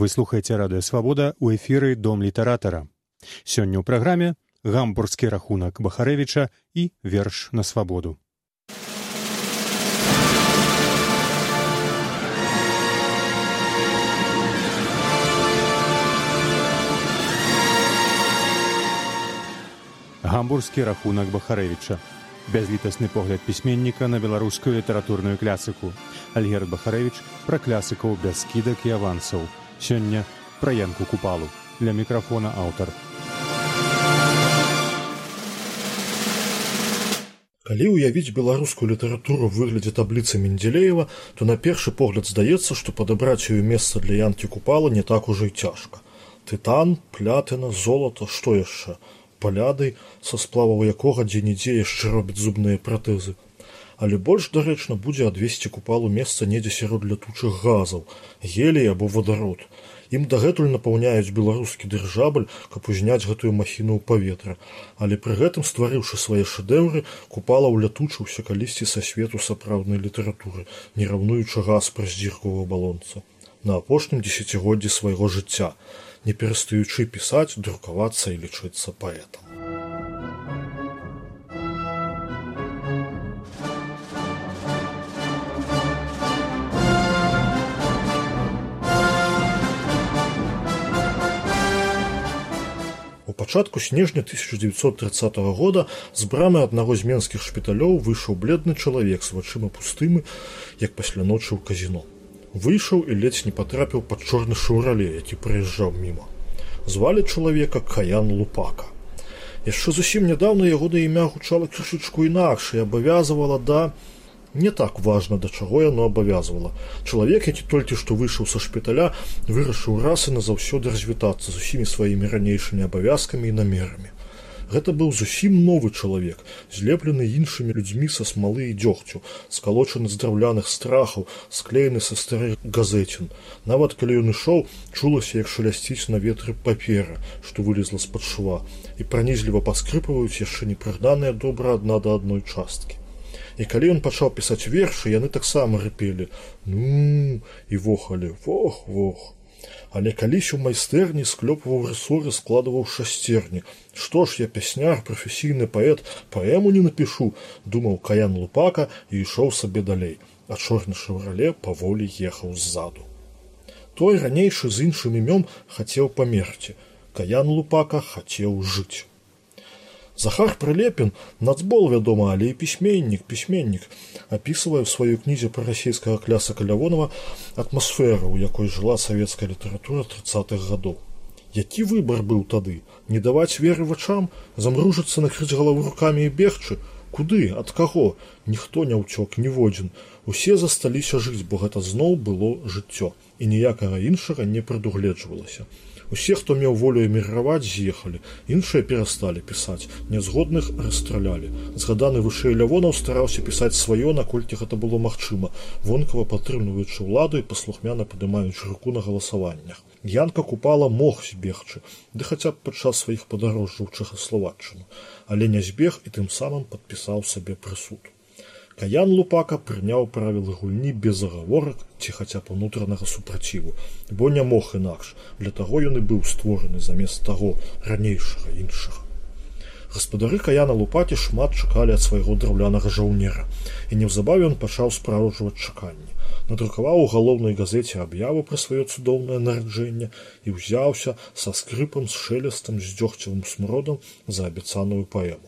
Вы слухаеце радыё «Свабода» ў эфіры «Дом літаратара». Сёння ў праграме гамбургскі рахунак Бахарэвіча і верш на свабоду. Гамбургскі рахунак Бахарэвіча. Бязлітасны погляд пісьменніка на беларускую літаратурную клясыку. Альгерд Бахарэвіч пра клясыкаў без скідак і авансаў. Сёння пра Янку Купалу. Для мікрафона аўтар. Калі ўявіць беларускую літаратуру ў выглядзе табліцы Менделеева, то на першы погляд здаецца, што падабраць ёй месца для Янкі Купала не так ужо і цяжка. Тытан, плятына, золата, што яшчэ? Палядый, са сплаваў якога дзе-нідзе яшчэ робяць зубныя пратэзы. Але больш дарэчна будзе адвесці Купалу месца недзе сярод лятучых газаў, гелій або вадарод. Ім дагэтуль напаўняюць беларускі дырыжабль, каб узняць гэтую махіну ў паветра. Але пры гэтым, стварыўшы свае шэдэўры, Купала ўлятучыўся калісьці са свету сапраўднай літаратуры, не раўнуючы газ праз дзірку ў абалонца. На апошнім дзесяцігоддзі свайго жыцця, не перастаючы пісаць, друкавацца і лічыцца паэтам. У пачатку снежня 1930 года з брамы аднаго з менскіх шпіталёў выйшаў бледны чалавек з вачыма пустымы, як пасля ночы ў казіно. Выйшаў і ледзь не патрапіў пад чорны шаўрале, які праязджаў міма. Звалі чалавека Каян Лупака. Яшчэ зусім нядаўна ягонае імя гучала крышачку інакш і абавязвала да... Не так важна, да чаго яно абавязвала. Чалавек, які толькі што выйшаў са шпіталя, вырашыў раз і назаўсёды развітацца з усімі сваімі ранейшымі абавязкамі і намерамі. Гэта быў зусім новы чалавек, злеплены іншымі людзьмі са смалы і дзёгцю, скалочаны з драўляных страхаў, склеены са старых газецін. Нават калі ён ішоў, чулася, як шалясціць на ветры папера, што вылезла з-пад шва, і пранізліва паскрыпваюць яшчэ не прыгнаныя добра адна да адной часткі. І калі ён пачаў пісаць вершы, яны таксама рыпелі «ну» і вохалі «вох-вох». Але калісь у майстэрні склёпваў рысоры, складваў шасцерні. «Што ж, я пясняр, прафесійны паэт, паэму не напішу», думаў Каян Лупака і ішоў сабе далей, а чорны шаўрале паволі ехаў ззаду. Той ранейшы з іншым імём хацеў памерці. Каян Лупака хацеў жыць. Захар Прылепін, нацбол, вядома, але і пісьменнік, апісвае ў сваёй кнізе пра расійскага клясыка Лявонава атмасферу, у якой жыла савецкая літаратура 30-х гадоў. Які выбар быў тады? Не даваць веры вачам? Замружыцца, накрыць галаву рукамі і бегчы? Куды? Ад каго? Ніхто не ўцёк, ніводзін. Усе засталіся жыць, бо гэта зноў было жыццё, і ніякага іншага не прадугледжвалася. Усе, хто меў волю эміграваць, з'ехалі, іншыя перасталі пісаць, нязгодных расстралялі. Згаданы вышэй Лявонаў стараўся пісаць сваё, наколькі гэта было магчыма, вонкава падтрымліваючы ўладу і паслухмяна падымаючы руку на галасаваннях. Янка Купала мог збегчы, ды хаця б падчас сваіх падарожжаў у Чэхаславаччыну, але не збег і тым самым падпісаў сабе прысуд. Каян Лупака прыняў правілы гульні без агаворак ці хаця б унутранага супраціву, бо не мог інакш, для таго ён і быў створаны замест таго ранейшага іншага. Гаспадары Каяна Лупакі шмат чакалі ад свайго драўлянага жаўнера, і неўзабаве ён пачаў спраўджваць чаканні. Надрукаваў у галоўнай газеце аб'яву пра сваё цудоўнае нараджэнне і ўзяўся са скрыпам, з шэлестам, з дзёгцевым смродам за абяцаную паэму.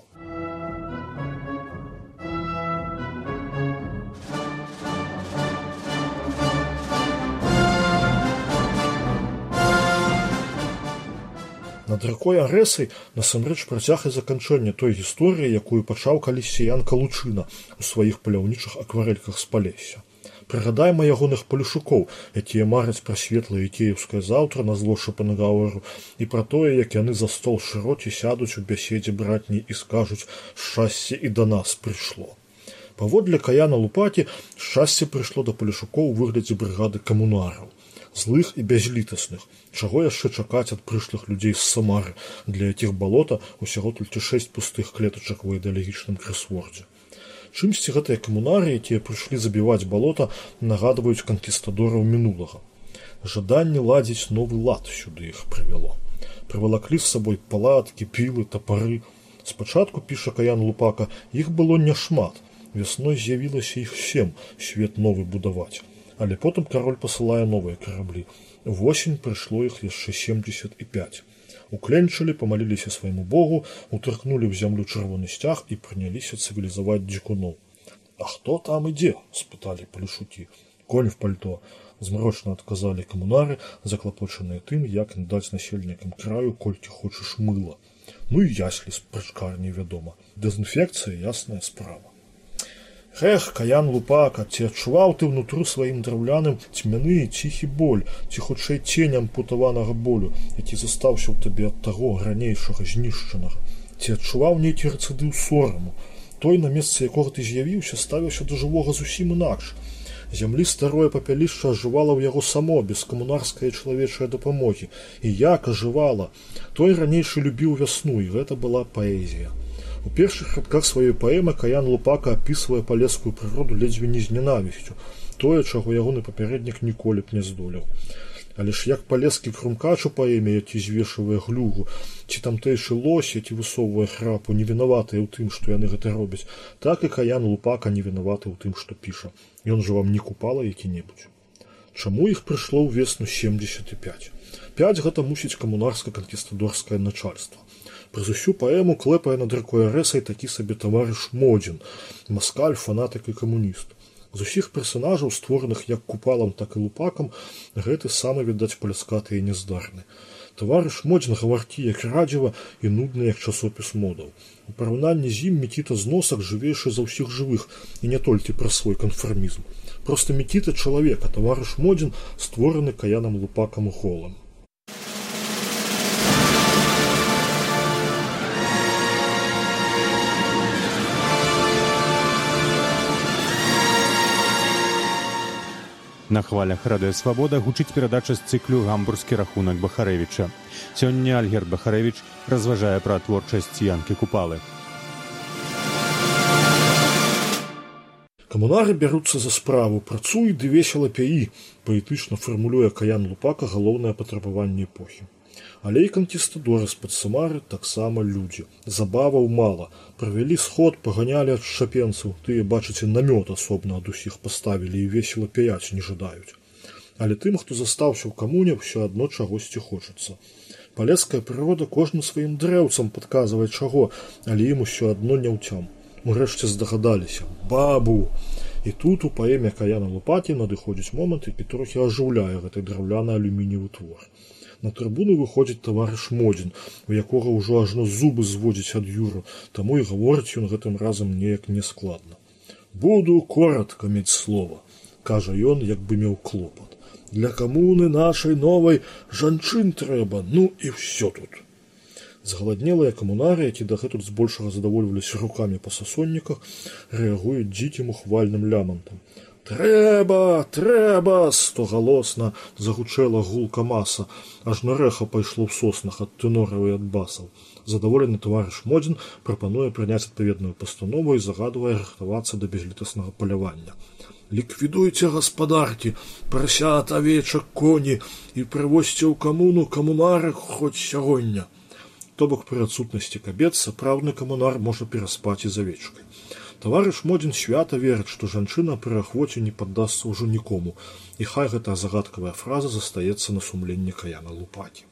Над ракой Арэсай насамрэч працяг і заканчэнне той гісторыі, якую пачаў калісьці Ян Калучына ў сваіх паляўнічых акварэльках з Палесся. Прыгадайма ягоных палешукоў, якія мараць пра светлае кіеўскае заўтра на зло Шопенгауэру і пра тое, як яны за стол шырокі сядуць у бяседзе братняй і скажуць «шчасце і да нас прыйшло». Паводле Каяна Лупакі шчасце прыйшло да палешукоў у выглядзе брыгады камунараў. Злых і бязлітасных. Чаго яшчэ чакаць ад прышлых людзей з Самары, для якіх балота ўсяго толькі 6 пустых клетачак у ідэалагічным крысвордзе. Чымсьці гэтыя камунары, якія прыйшлі забіваць балота, нагадваюць канкістадораў мінулага. Жаданне ладзіць новы лад сюды іх прывяло. Прывалаклі з сабой палаткі, пілы, тапары. Спачатку, піша Каян Лупака, іх было няшмат. Вясной з'явілася іх 7, свет новы будаваць. Але потым кароль пасылае новыя караблі. Восень прыйшло іх яшчэ 75. Укленчылі, памаліліся свайму богу, утыркнулі ў зямлю чырвоны сцяг і прыняліся цывілізаваць дзікуноў. «А хто там ідзе?» – спыталі палешукі. «Конь в пальто», – змрочна адказалі камунары, заклапочаныя тым, як даць насельнікам краю колькі хочаш мыла. Ну і яслі з прачкарні, вядома. Дэзінфекцыя – ясная справа. Эх, Каян Лупака, ці адчуваў ты ўнутры сваім драўляным цьмяны ціхі боль, ці хутчэй цень ампутаванага болю, які застаўся ў табе ад таго ранейшага знішчанага? Ці адчуваў нейкі рэцыдыў сораму? Той, на месцы якога ты з'явіўся, ставіўся да жывога зусім інакш. Зямлі старое папялішча ажывала ў яго само, без камунарскай чалавечай дапамогі. І як ажывала? Той ранейшы любіў вясну, і гэта была паэзія. У першых радках сваёй паэмы Каян Лупака апісвае палескую прыроду ледзьве не з ненавісцю, тое, чаго ягоны папярэднік ніколі б не здолеў. Але ж як палескі крумкач у паэме, які звешвае глюгу, ці тамтэйшы лось, які высоўвае храпу, не вінаватыя ў тым, што яны гэта робяць, так і Каян Лупака не вінаваты ў тым, што піша. Ён жа вам не купала які-небудзь. Чаму іх прыйшло ў весну 75? 5 гэта мусіць камунарска-канкістадорскае начальства. Праз усю паэму клэпае над ракой Арэсай такі сабе таварыш Модзін, маскаль, фанатык і камуніст. З усіх персанажаў, створаных як купалам, так і Лупакам, гэты самы, відаць, паляскаты і няздарны. Таварыш Модзін гаваркі як радзіва і нудны як часопіс модаў. У параўнанні з ім Мікіта Зносак жывейшы за ўсіх жывых, і не толькі пра свой канфармізм. Проста Мікіта чалавек, а таварыш Модзін створаны Каянам Лупакам голым. На хвалях радыё «Свабода» гучыць перадача з цыклю «Гамбургскі рахунак Бахарэвіча». Сёння Альгерд Бахарэвіч разважае пра творчасць Янкі Купалы. Камунары бяруцца за справу, працуй ды весела пяі, паэтычна фармулюе Каян Лупака галоўнае патрабаванне эпохі. Але і канкістадоры з-пад Самары таксама людзі. Забаваў мала. Правялі сход, паганялі ад шапенцаў. Тыя, бачыце, намёт асобна ад усіх паставілі і весела пяяць не жадаюць. Але тым, хто застаўся ў камуне, ўсё адно чагосьці хочацца. Палеская прырода кожным сваім дрэўцам падказвае чаго, але ім усё адно не ўцям. Урэшце здагадаліся. Бабу! І тут у паэме Каяна Лупакі надыходзіць момант, які трохі ажыўляе гэты драўляны алюмініевы твор. На трыбуну выходзіць таварыш Модзін, у якога ўжо ажно зубы зводзіць ад юру, таму і гаворыць ён гэтым разам неяк нескладна. «Буду коротко мець слова», – кажа ён, як бы меў клопат. «Для камуны нашай новай жанчын трэба, ну і ўсё тут». Згаладнелыя камунары, які дагэтуль збольшага задавольваліся рукамі па сасонніках, рэагуюць дзікім ухвальным лямантам. «Трэба! Трэба!» – стогалосна загучэла гулка маса, аж на рэха пайшло ў соснах ад тэнораў і ад басаў. Задаволены таварыш Модзін прапануе прыняць адпаведную пастанову і загадвае рыхтавацца да безлітаснага палявання. «Ліквідуйце гаспадаркі, прасят, авечак, коні і прывозьце ў камуну камунарак хоць сягоння». То бок пры адсутнасці кабет сапраўдны камунар можа пераспаць і з авечкай. Таварыш Модзін свята верыць, што жанчына пры ахвоце не паддасца ўжо нікому, і хай гэтая загадкавая фраза застаецца на сумленні Каяна Лупакі.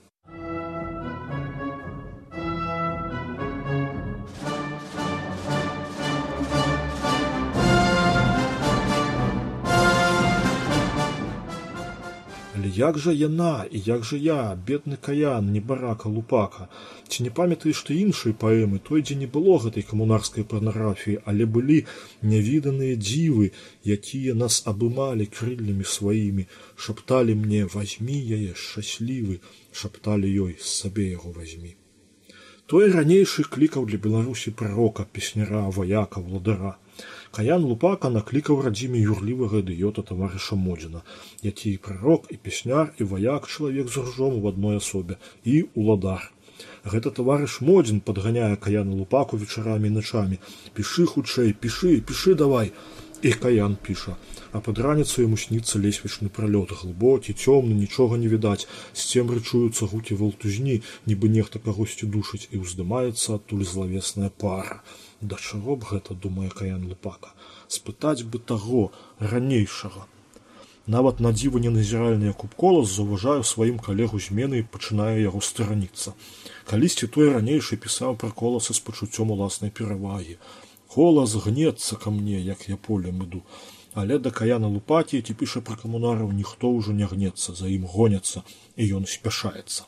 Але як жа яна і як жа я, бедны Каян, небарака Лупака? Ці не памятаеш ты іншай паэмы, той, дзе не было гэтай камунарскай парнаграфіі, але былі нявіданыя дзівы, якія нас абымалі крыллямі сваімі, шапталі мне «Вазьмі яе, шчаслівы», шапталі ёй «Сабе яго вазьмі». Той ранейшы клікаў для Беларусі прарока, песняра, ваяка, владара. Каян Лупака наклікаў радзіме юрлівага ідыёта таварыша Модзіна, які і прарок, і песняр, і ваяк, чалавек з ружом у адной асобе, і уладар. Гэта таварыш Модзін падганяе Каяна Лупаку вечарамі і начамі. «Пішы хутчэй, пішы, пішы давай!» І Каян піша: а пад раніцу яму сніцца лесвічны пралёт, глыбокі, цёмны, нічога не відаць, з цемры чуюцца гукі валтузні, нібы нехта кагосьці душыць, і ўздымаецца адтуль злавесная пара. Да чаго б гэта, думае Каян Лупака? Спытаць бы таго, ранейшага. Нават на дзіва неназіральны Якуб Колас заўважае сваім калегу змены і пачынае яго стараніцца. Калісьці той ранейшы пісаў пра Коласа з пачуццём уласнай перавагі. Колас гнецца ка мне, як я полем іду. Але да Каяна Лупакі, які піша пра камунараў, ніхто ўжо не гнецца, за ім гоняцца, і ён спяшаецца.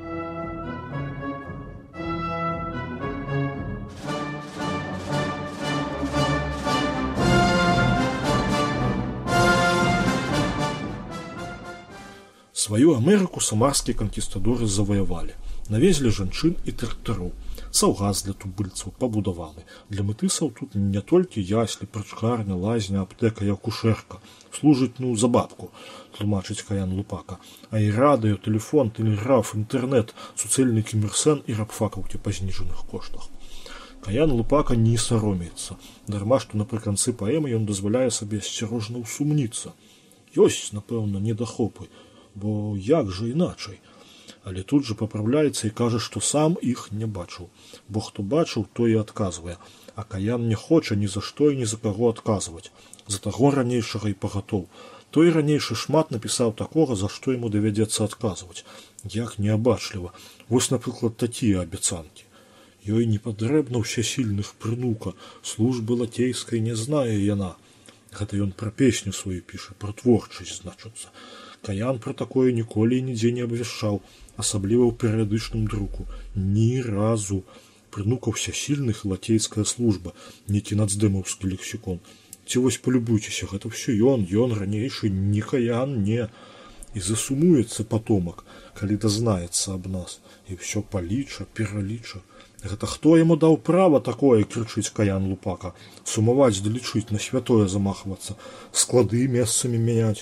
Сваю Амерыку самарскія канкістадоры заваявалі. Навезлі жанчын і трактароў. Саўгас для тубыльцаў пабудаваны. Для мытысаў тут не толькі яслі, прачкарня, лазня, аптэка і акушэрка. Служыць, за бабку, тлумачыць Каян Лупака. А і радыё, тэлефон, тэлеграф, інтэрнэт, суцэльны кімерсэн і рабфакаўкі па зніжаных коштах. Каян Лупака не саромеецца. Дарма, што напрыканцы паэмы ён дазваляе сабе асцярожна ўсумніцца. Ёсць, напэўна, недахопы, бо як жа іначай? Але тут жа папраўляецца і кажа, што сам іх не бачыў. Бо хто бачыў, той і адказвае. А Каян не хоча ні за што і ні за каго адказваць. За таго ранейшага і пагатоў. Той ранейшы шмат напісаў такога, за што яму давядзецца адказваць. Як неабачліва. Вось, напрыклад, такія абяцанкі. Ёй не патрэбна ўсясільных прынука. Службы лацейскай не знае яна. Гэта ён пра песню сваю піша, пра творчасць, значыцца. Каян пра такое ніколі і нідзе не абвяшчаў, асабліва ў перыядычным друку. Ні разу. Прынука ўсясільных лацейская служба, некі нацдэмаўскі лексікон. Ці вось палюбуйцеся, гэта ўсё ён ранейшы, не Каян, не. І засумуецца патомак, калі дазнаецца аб нас. І ўсё паліча, пераліча. Гэта хто яму даў права такое, крычыць Каян Лупака. Сумаваць ды лічыць, на святое замахвацца, склады месцамі мяняць.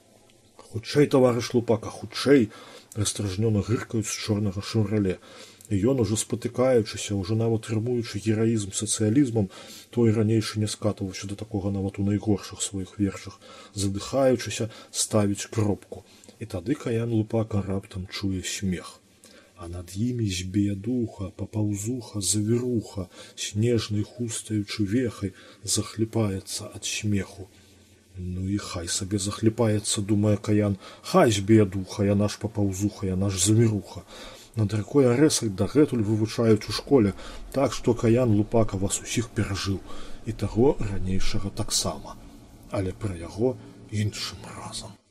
Хутчэй, таварыш Лупака, хутчэй, растражнёна гыркаюць з чорнага шаўрале. І ён, ужо спатыкаючыся, ужо нават рымуючы гераізм сацыялізмам, той ранейшы не скатываўся да такога нават у найгоршых сваіх вершах, задыхаючыся, ставіць кропку. І тады Каян Лупака раптам чуе смех. А над імі збее духа, папаўзуха, завіруха, снежнай хустаючы вехай, захліпаецца ад смеху. Ну і хай сабе захліпаецца, думае Каян, хай збее духа, яна ж папаўзуха, яна ж завіруха. Над ракой Арэсай дагэтуль вывучаюць у школе, так што Каян Лупака вас усіх перажыў, і таго ранейшага таксама. Але пра яго іншым разам.